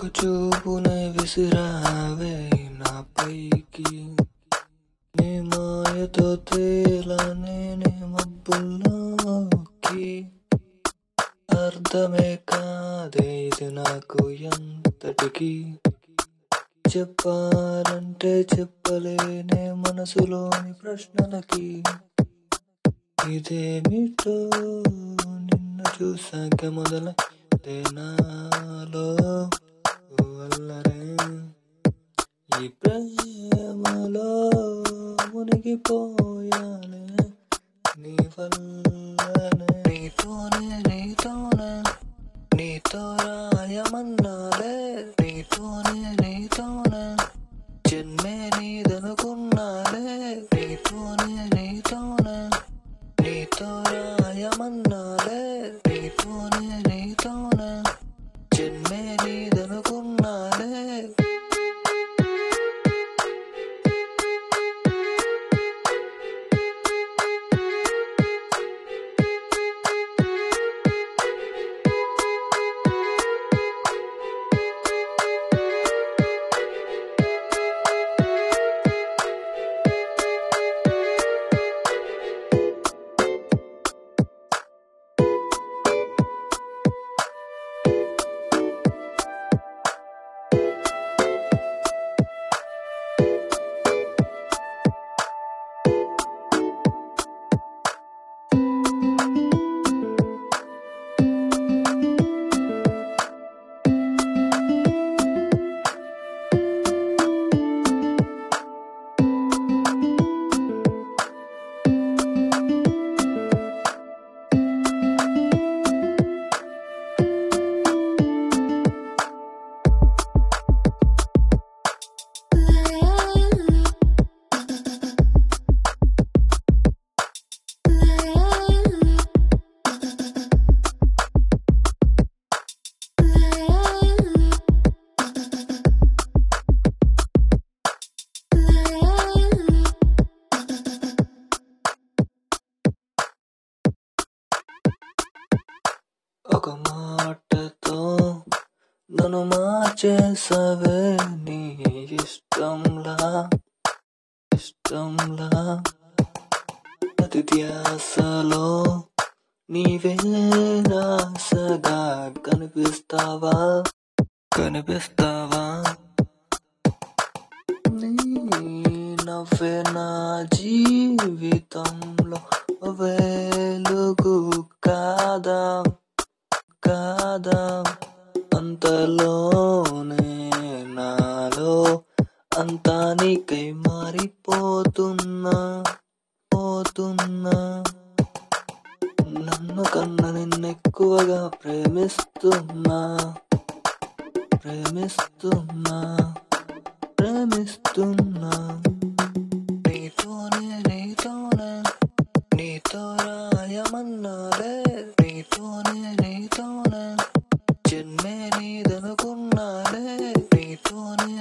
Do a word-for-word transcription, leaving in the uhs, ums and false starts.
ఒక చూపునే విసిరావే నా పైకి, నీ మాయతో తేలానే మబ్బుల్లోకి. అర్థమే కాదే ఇది నాకు ఎంతటికి, చెప్పాలంటే చెప్పలేనే మనసులోని ప్రశ్నలకి. ఇదేమిటో నిన్ను చూసాక మొదలైతే నాలో అల్లరే, ఈ ప్రేమలో మునిగిపోయానే నీ వల్లనే. నీతోనే నీతోనే నీతో రాయమన్నాలే, నీతోనే నీతోనే జన్మే నీదనుకున్నాలే. నీతోనే నీతోనే నీతో రాయమన్నాలే, నీతోనే నీతోనే జన్మే నీదనుకున్నాలే. ఒక మాటతో నన్ను మార్చేసావే నీ ఇష్టంలా ఇష్టంలా. ప్రతి ధ్యాసలో నీవే రాసగా కనిపిస్తావా కనిపిస్తావా. నీ నవ్వే నా జీవితంలో వెలుగు కాదా కాదా. అంతలోనే నాలో అంతా నీకై మారిపోతున్నా పోతున్నా. నన్ను కన్నా నిన్నెక్కువగా ప్రేమిస్తున్నా ప్రేమిస్తున్నా ప్రేమిస్తున్నా. నీతోనే నీతోనే నీతో రాయమన్నాలే, నీతోనే నీతోనే జన్మే నీదనుకున్నాలే. నీతోనే